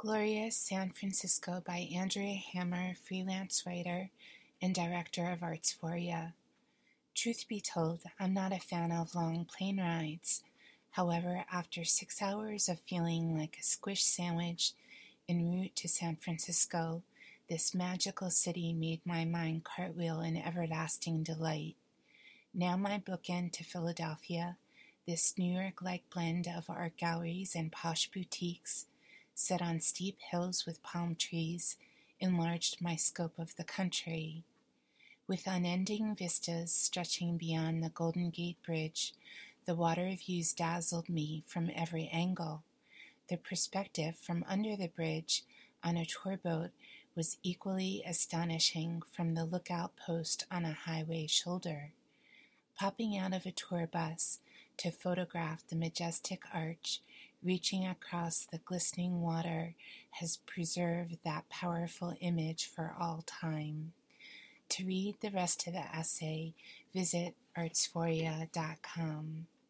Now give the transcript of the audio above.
Glorious San Francisco by Andrea Hammer, freelance writer and director of Artsphoria. Truth be told, I'm not a fan of long plane rides. However, after 6 hours of feeling like a squished sandwich en route to San Francisco, this magical city made my mind cartwheel in everlasting delight. Now my bookend to Philadelphia, this New York-like blend of art galleries and posh boutiques, set on steep hills with palm trees, enlarged my scope of the country. With unending vistas stretching beyond the Golden Gate Bridge, the water views dazzled me from every angle. The perspective from under the bridge on a tour boat was equally astonishing from the lookout post on a highway shoulder. Popping out of a tour bus to photograph the majestic arch reaching across the glistening water has preserved that powerful image for all time. To read the rest of the essay, visit artsphoria.com.